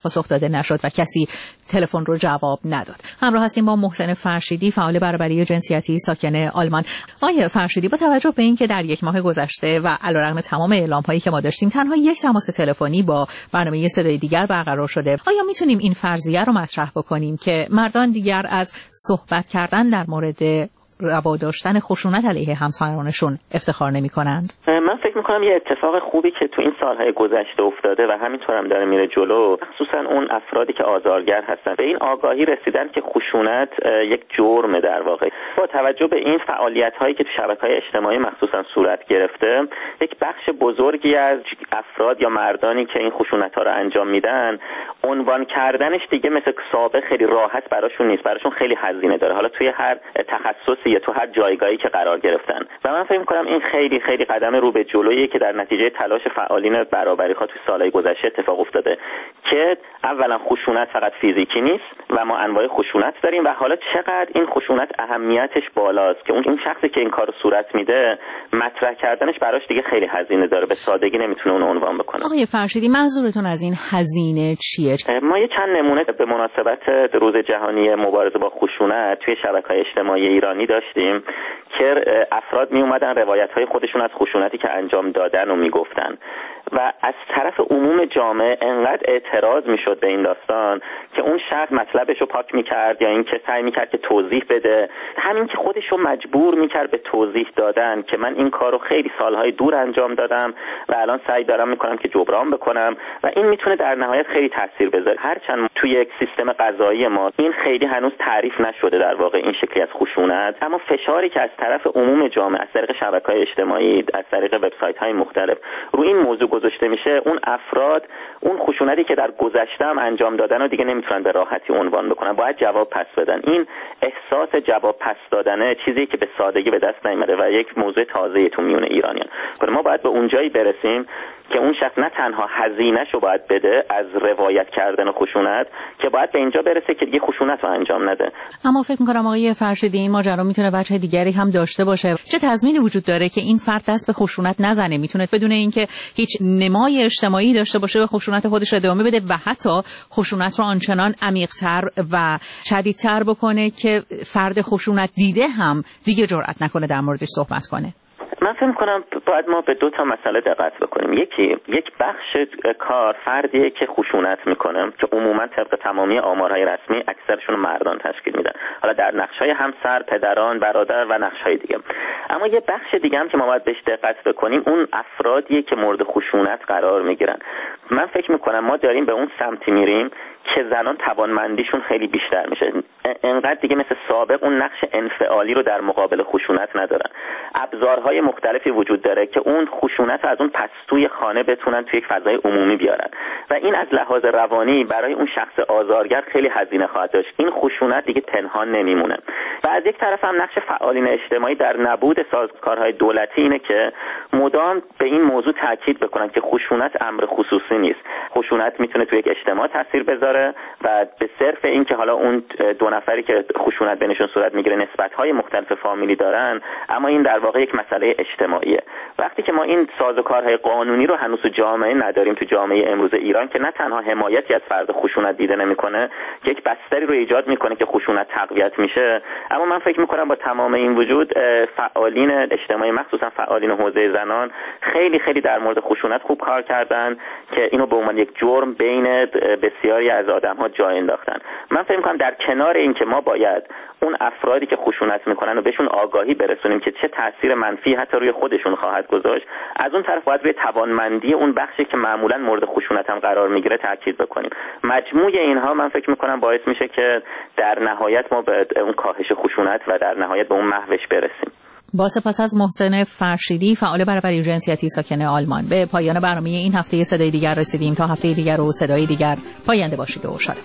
پاسخ داده نشد و کسی تلفن رو جواب نداد. همراه هستیم با محسن فرشیدی، فعال برابری جنسیتی ساکن آلمان. آقای فرشیدی، با توجه به اینکه در یک ماه گذشته و علیرغم تمام اعلام‌هایی که ما داشتیم تنها یک تماس تلفنی با برنامه صدای دیگر برقرار شده، آیا میتونیم این فرضیه رو مطرح بکنیم که مردان دیگر از صحبت کردن در مورد روا داشتن خشونت علیه همسرانشون افتخار نمی‌کنند؟ من فکر می‌کنم یه اتفاق خوبی که تو این سالهای گذشته افتاده و همینطور هم داره میره جلو، خصوصا اون افرادی که آزارگر هستن به این آگاهی رسیدن که خشونت یک جرمه. در واقع با توجه به این فعالیت‌هایی که تو شبکه‌های اجتماعی مخصوصا صورت گرفته، یک بخش بزرگی از افراد یا مردانی که این خشونت‌ها رو انجام میدن، عنوان کردنش دیگه مثل سابق خیلی راحت براشون نیست، براشون خیلی هزینه داره، حالا توی هر تخصصی یا تو هر جایگاهی که قرار گرفتن. و من فکر می‌کنم این خیلی خیلی قدم رو به جلویی که در نتیجه تلاش فعالین برابری‌ها تو سالهای گذشته اتفاق افتاده که اولا خشونت فقط فیزیکی نیست و ما انواع خشونت داریم و حالا چقدر این خشونت اهمیتش بالاست که اون شخصی که این کارو صورت میده مطرح کردنش براش دیگه خیلی هزینه داره، به سادگی نمیتونه اون عنوان بکنه. آقای فرشیدی، منظورتون از این هزینه چیه؟ ما یه چند نمونه به مناسبت روز جهانی مبارزه با خشونت توی شبکه‌های اجتماعی ایرانی داشتیم که افراد می اومدن روایت‌های خودشون از خشونتی که انجام دادن رو میگفتن و از طرف عموم جامعه انقدر اعتراض میشد به این داستان که اون شخص مطلبش رو پاک میکرد یا اینکه سعی میکرد که توضیح بده، همین که خودش رو مجبور میکرد به توضیح دادن که من این کار رو خیلی سالهای دور انجام دادم و الان سعی دارم میکنم که جبران بکنم و این میتونه در نهایت خیلی تاثیر بذاره. هرچند توی یک سیستم قضایی ما این خیلی هنوز تعریف نشده در واقع این شکلی از خشونت، اما فشاری که از طرف عموم جامعه از طریق شبکه‌های اجتماعی، از طریق وبسایت‌های مختلف روی این موضوع گذاشته میشه، اون افراد اون خشونتی که در گذشته هم انجام دادن رو دیگه نمیتونن به راحتی عنوان بکنن، باید جواب پس بدن. این احساس جواب پس دادنه چیزی که به سادگی به دست نمیاد و یک موضوع تازه‌ای تو میون ایرانیان. ما باید به اونجایی برسیم که اون شخص نه تنها هزینه‌شو باید بده از روایت کردن خشونت، که باید به اینجا برسه که دیگه خشونت رو انجام نده. اما فکر می‌کنم آقای فرشیدی این ماجرا میتونه وجه دیگری هم داشته باشه. چه تضمینی وجود داره که این فرد دست به خشونت نزنه؟ میتونه بدون اینکه هیچ نمای اجتماعی داشته باشه به خشونت خودش ادامه بده و حتی خشونت رو آنچنان عمیق‌تر و شدیدتر بکنه که فرد خشونت دیده هم دیگه جرئت نکنه در موردش صحبت کنه. من فکر می‌کنم باید ما به دو تا مسئله دقت بکنیم. یک بخش کار فردیه که خشونت میکنه که عموما طبق تمامی آمارهای رسمی اکثرشون مردان تشکیل میدن، حالا در نقش‌های همسر، پدران، برادر و نقش‌های دیگه. اما یه بخش دیگه هم که ما باید بهش دقت بکنیم اون افرادیه که مورد خشونت قرار میگیرن. من فکر می‌کنم ما داریم به اون سمتی میریم که زنان توانمندیشون خیلی بیشتر میشه، انقدر دیگه مثل سابق اون نقش انفعالی رو در مقابل خشونت ندارن. ابزارهای مختلفی وجود داره که اون خشونت از اون پستوی خانه بتونن توی یک فضای عمومی بیارن و این از لحاظ روانی برای اون شخص آزارگر خیلی هزینه خواهد داشت. این خشونت دیگه پنهان نمیمونه. و از یک طرف هم نقش فعالین اجتماعی در نبود سازوکارهای دولتی اینه که مدام به این موضوع تاکید بکنن که خشونت امر خصوصی نیست. خشونت میتونه توی یک اجتماع تاثیر بذاره و به صرف این که حالا اون دو نفری که خشونت بینشون صورت میگیره نسبت‌های مختلف فامیلی دارن، اما این در واقع یک مسئله اجتماعیه. وقتی که ما این سازوکارهای قانونی رو هنوز تو جامعه نداریم، تو جامعه امروز ایران که نه تنها حمایتی از فرد خشونت دیده نمیکنه، یک بستری رو ایجاد میکنه که خشونت تقویت میشه، اما من فکر میکنم با تمام این وجود فعالین اجتماعی مخصوصا فعالین حوزه زنان خیلی خیلی در مورد خشونت خوب کار کردن که اینو به عنوان یک جرم بین بسیاری از آدم‌ها جا انداختن. من فکر می‌کنم در کنار این که ما باید اون افرادی که خشونت میکنن و بهشون آگاهی برسونیم که چه تاثیر منفی حتی روی خودشون خواهد گذاشت، از اون طرف باید روی توانمندی اون بخشی که معمولا مورد خشونت هم قرار میگیره تاکید بکنیم. مجموع اینها من فکر میکنم باعث میشه که در نهایت ما به اون کاهش خشونت و در نهایت به اون محوش برسیم. با سپاس از محسن فرشیدی، فعال برابری جنسیتی ساکن آلمان، به پایان برنامه این هفته صدای دیگر رسیدیم. تا هفته دیگر و صدای دیگر پاینده باشید و شاد.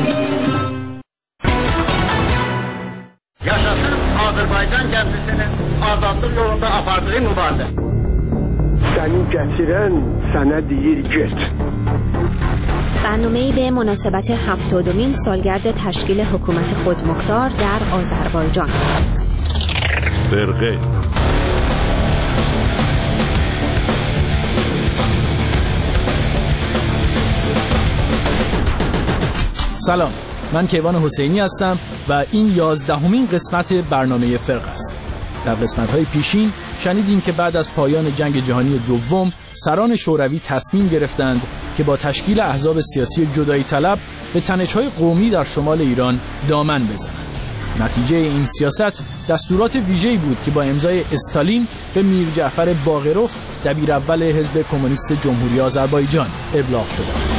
Yaşasın Azərbaycan gəmisinin azadlıq yolunda apardığı mübarizə. Səni gətirən sənə deyir get. برنامه‌ای به مناسبت 70مین سالگرد تشکیل حکومت خودمختار در آذربایجان. فرقه سلام، من کیوان حسینی هستم و این 11مین قسمت برنامه فرق است. در قسمت‌های پیشین شنیدیم که بعد از پایان جنگ جهانی دوم سران شوروی تصمیم گرفتند که با تشکیل احزاب سیاسی جدایی طلب به تنش‌های قومی در شمال ایران دامن بزنند. نتیجه این سیاست دستورات ویژه‌ای بود که با امضای استالین به میر جعفر باقروف دبیراول حزب کمونیست جمهوری آذربایجان ابلاغ شد.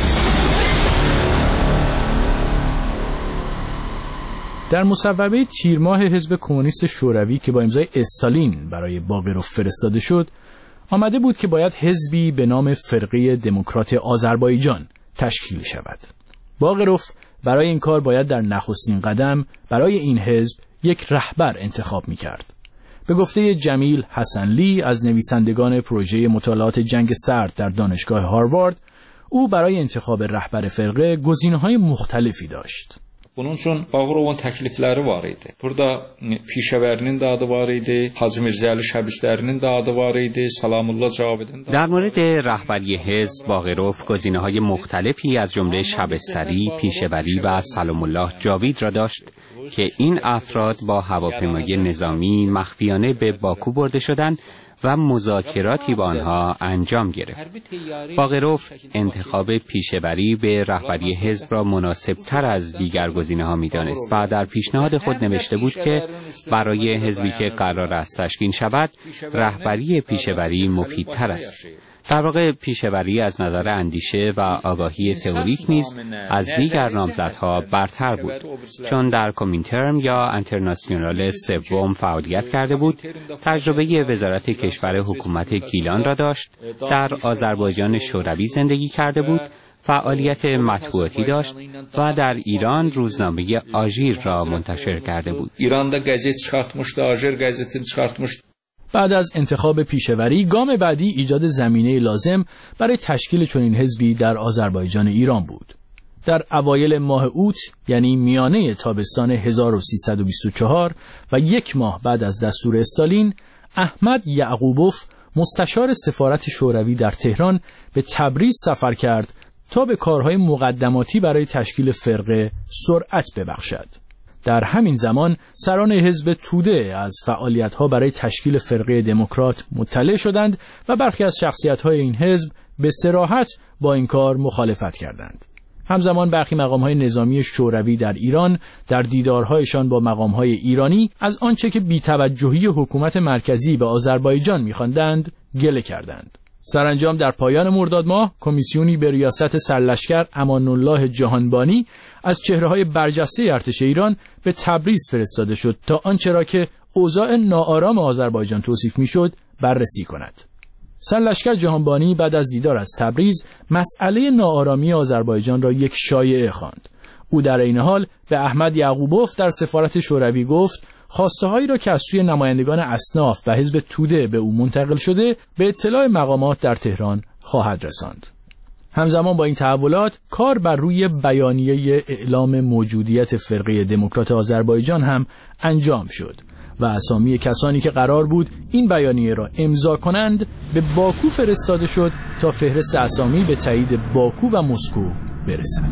در مصوبه تیر ماه حزب کمونیست شوروی که با امضای استالین برای باقروف فرستاده شد، آمده بود که باید حزبی به نام فرقه دموکرات آذربایجان تشکیل شود. باقروف برای این کار باید در نخستین قدم برای این حزب یک رهبر انتخاب می‌کرد. به گفته جمیل حسنلی از نویسندگان پروژه مطالعات جنگ سرد در دانشگاه هاروارد، او برای انتخاب رهبر فرقه گزینه‌های مختلفی داشت. Bunun üçün Bağırovun təklifləri var idi. Burada Pişəvərinin də adı var idi, Hacı Mirzəli Şəbistərinin də adı var idi, Salamullah Cavidin də. در مورد رهبری حزب باقروف گزینه‌های مختلفی از جمله شبستری، پیشه‌وری و سلام الله جاوید را داشت که این افراد با هواپیمای نظامی مخفیانه به باکو برده شدند و مذاکراتی با آنها انجام گرفت. باقروف انتخاب پیشه‌وری به رهبری حزب را مناسب‌تر از دیگر گزینه‌ها می‌دانست و در پیشنهاد خود نوشته بود که برای حزبی که قرار است تشکیل شود، رهبری پیشه‌وری مفیدتر است. در واقع پیشه‌وری از نظر اندیشه و آگاهی تئوریک نیز از دیگر نامزدها برتر بود، چون در کومینترم یا انترناسیونال سوم فعالیت کرده بود، تجربه وزارت کشور حکومت گیلان را داشت، در آذربایجان شوروی زندگی کرده بود، فعالیت مطبوعاتی داشت و در ایران روزنامه آژیر را منتشر کرده بود. ایران'da gazet çıxartmışdı, آژیر gazetini çıxartmışdı. بعد از انتخاب پیشه‌وری، گام بعدی ایجاد زمینه لازم برای تشکیل چنین حزبی در آذربایجان ایران بود. در اوایل ماه اوت، یعنی میانه تابستان 1324 و یک ماه بعد از دستور استالین، احمد یعقوبوف مستشار سفارت شوروی در تهران به تبریز سفر کرد تا به کارهای مقدماتی برای تشکیل فرقه سرعت ببخشد. در همین زمان سران حزب توده از فعالیت‌ها برای تشکیل فرقه دموکرات مطلع شدند و برخی از شخصیت‌های این حزب به صراحت با این کار مخالفت کردند. همزمان برخی مقام‌های نظامی شوروی در ایران در دیدارهایشان با مقام‌های ایرانی از آنچه که بی‌توجهی حکومت مرکزی به آذربایجان می‌خواندند گله کردند. سرانجام در پایان مرداد ماه کمیسیونی به ریاست سرلشکر امان الله جهانبانی از چهره‌های برجسته ارتش ایران به تبریز فرستاده شد تا آنچه را که اوضاع ناآرام آذربایجان توصیف می‌شد بررسی کند. سرلشکر جهانبانی بعد از دیدار از تبریز مسئله ناآرامی آذربایجان را یک شایعه خواند. او در این حال به احمد یعقوبوف در سفارت شوروی گفت خواسته‌هایی را که از سوی نمایندگان اصناف و حزب توده به او منتقل شده به اطلاع مقامات در تهران خواهد رساند. همزمان با این تحولات کار بر روی بیانیه اعلام موجودیت فرقه دموکرات آذربایجان هم انجام شد و اسامی کسانی که قرار بود این بیانیه را امضا کنند به باکو فرستاده شد تا فهرست اسامی به تایید باکو و مسکو برسد.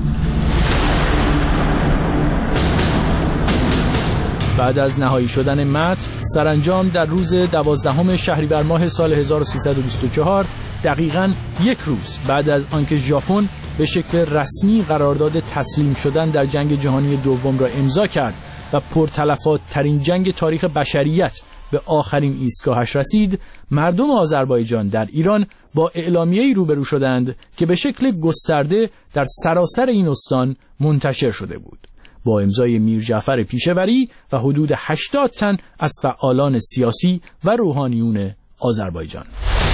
بعد از نهایی شدن متن، سرانجام در روز 12 شهریور ماه سال 1324 دقیقاً یک روز بعد از آنکه ژاپن به شکل رسمی قرارداد تسلیم شدن در جنگ جهانی دوم را امضا کرد و پرتلفات ترین جنگ تاریخ بشریت به آخرین ایستگاهش رسید، مردم آذربایجان در ایران با اعلامیه‌ای روبرو شدند که به شکل گسترده در سراسر این استان منتشر شده بود، با امضای میر جعفر پیشه‌وری و حدود 80 تن از فعالان سیاسی و روحانیون آذربایجان.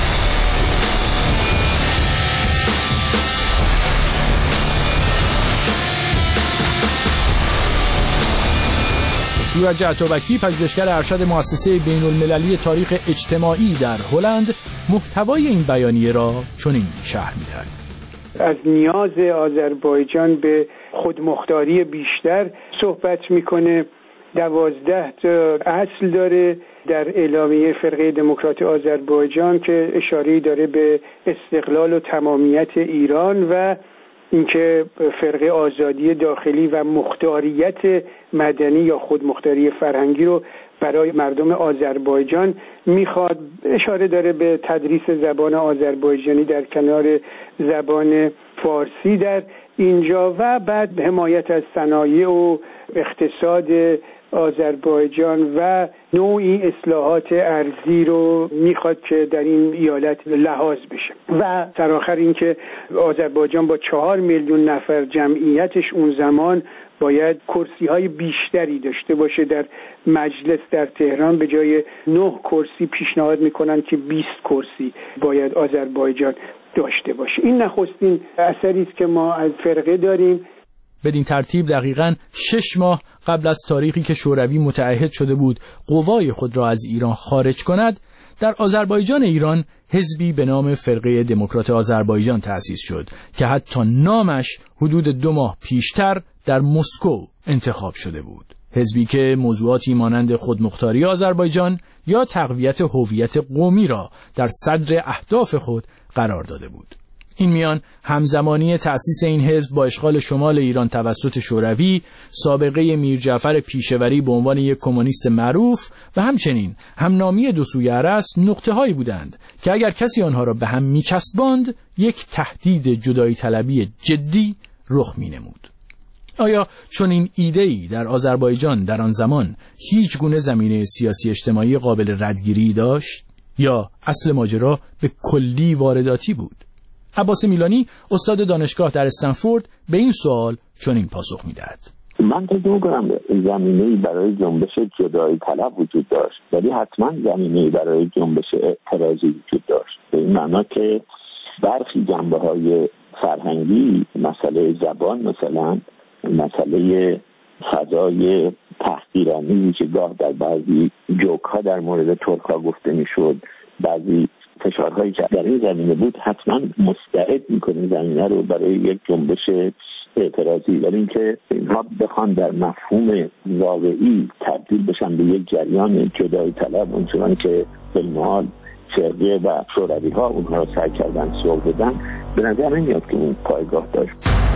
ایرج عطابکی، پژوهشگر ارشد مؤسسه بین‌المللی تاریخ اجتماعی در هلند، محتوای این بیانیه را چنین شرح می‌دهد. از نیاز آذربایجان به خودمختاری بیشتر صحبت میکنه. 12 تا اصل داره در اعلامیه فرقه دموکرات آذربایجان که اشاره داره به استقلال و تمامیت ایران و اینکه فرقه آزادی داخلی و مختاریت مدنی یا خودمختاری فرهنگی رو برای مردم آذربایجان میخواد. اشاره داره به تدریس زبان آذربایجانی در کنار زبان فارسی در اینجا و بعد حمایت از صنایع و اقتصاد آذربایجان و نوعی اصلاحات ارضی رو میخواد که در این ایالت لحاظ بشه و سرآخر اینکه آذربایجان با 4 میلیون نفر جمعیتش اون زمان باید کرسی‌های بیشتری داشته باشه در مجلس در تهران. به جای 9 کرسی پیشنهاد میکنن که 20 کرسی باید آذربایجان داشته باشه. این نخستین اثری است که ما از فرقه داریم. بدین ترتیب دقیقاً 6 ماه قبل از تاریخی که شوروی متعهد شده بود قوای خود را از ایران خارج کند، در آذربایجان ایران حزبی به نام فرقه دموکرات آذربایجان تأسیس شد که حتی نامش حدود 2 ماه پیشتر در مسکو انتخاب شده بود. حزبی که موضوعاتی مانند خودمختاری آذربایجان یا تقویت هویت قومی را در صدر اهداف خود قرار داده بود. این میان همزمانی تأسیس این حزب با اشغال شمال ایران توسط شوروی، سابقه میرجعفر پیشوری به عنوان یک کمونیست معروف و همچنین همنامی دو سوی ارس نقطه‌هایی بودند که اگر کسی آنها را به هم میچسباند یک تهدید جدایی طلبی جدی رخ مینمود. آیا چنین ایده‌ای در آذربایجان در آن زمان هیچ گونه زمینه سیاسی اجتماعی قابل ردگیری داشت یا اصل ماجرا به کلی وارداتی بود؟ عباس میلانی استاد دانشگاه در استنفورد به این سوال چنین پاسخ می‌دهد. من فکر می‌کنم زمینه‌ای برای جنبش جدایی طلب وجود داشت، ولی حتما زمینه‌ای برای جنبش اعتراضی وجود داشت. به این معنا که برخی جنبه‌های فرهنگی، مسئله زبان مثلا، مسئله فضای تحقیرآمیزی که گاه در بعضی جوک‌ها در مورد ترک‌ها گفته می‌شد، بعضی فشارهایی که در این زمینه بود، حتما مستعد می‌کنه زمینه رو برای یک جنبش اعتراضی. ولی اینکه اینها بخوان در مفهوم واقعی تبدیل بشن به یک جریان جدایی طلب، اونچنان که بالمحال فرقه و شوروی‌ها اونها رو سعی کردن سوق بدن، به نظر نمیاد که اون پایگاه داشت.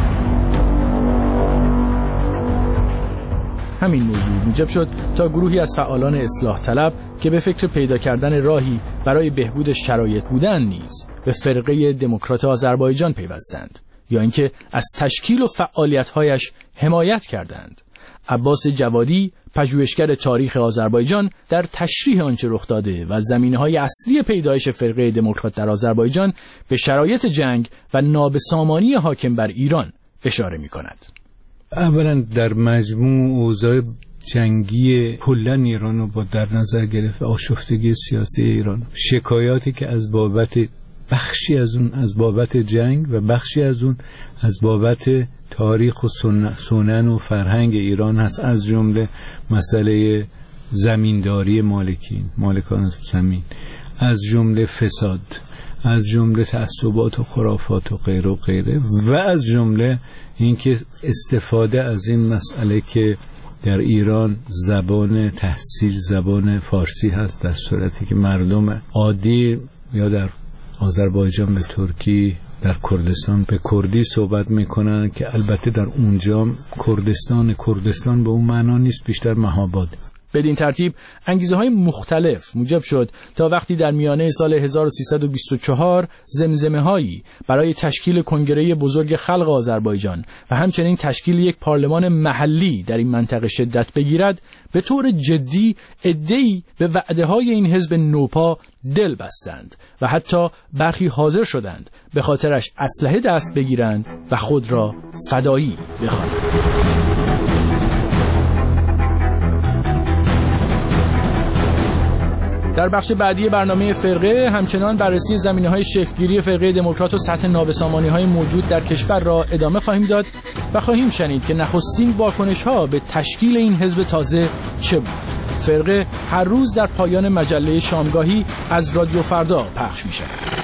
همین موضوع موجب شد تا گروهی از فعالان اصلاح طلب که به فکر پیدا کردن راهی برای بهبود شرایط بودند نیز به فرقه دموکرات آذربایجان پیوستند یا اینکه از تشکیل و فعالیت‌هایش حمایت کردند. عباس جوادی، پژوهشگر تاریخ آذربایجان، در تشریح آنچه رخ داده و زمینه‌های اصلی پیدایش فرقه دموکرات در آذربایجان به شرایط جنگ و نابسامانی حاکم بر ایران اشاره می‌کند. اولا در مجموع اوضاع جنگی کلاً ایران رو با در نظر گرفت، آشفتگی سیاسی ایران، شکایاتی که از بابت بخشی از اون از بابت جنگ و بخشی از اون از بابت تاریخ و سنن و فرهنگ ایران هست، از جمله مسئله زمینداری مالکان زمین، از جمله فساد، از جمله تعصبات و خرافات و غیره و غیره، و از جمله اینکه استفاده از این مسئله که در ایران زبان تحصیل زبان فارسی هست، در صورتی که مردم عادی یا در آذربایجان به ترکی، در کردستان به کردی صحبت میکنن که البته در اونجا کردستان به اون معنا نیست، بیشتر مهاباد. بدین ترتیب انگیزه‌های مختلف موجب شد تا وقتی در میانه سال 1324 زمزمه‌هایی برای تشکیل کنگره بزرگ خلق آذربایجان و همچنین تشکیل یک پارلمان محلی در این منطقه شدت بگیرد، به طور جدی عده‌ای به وعده‌های این حزب نوپا دل بستند و حتی برخی حاضر شدند به خاطرش اسلحه دست بگیرند و خود را فدایی بخوانند. در بخش بعدی برنامه فرقه همچنان بررسی زمینه‌های شکل‌گیری فرقه دموکرات و سطح نابسامانی‌های موجود در کشور را ادامه خواهیم داد و خواهیم شنید که نخستین واکنش‌ها به تشکیل این حزب تازه چه بود. فرقه هر روز در پایان مجله شامگاهی از رادیو فردا پخش می‌شود.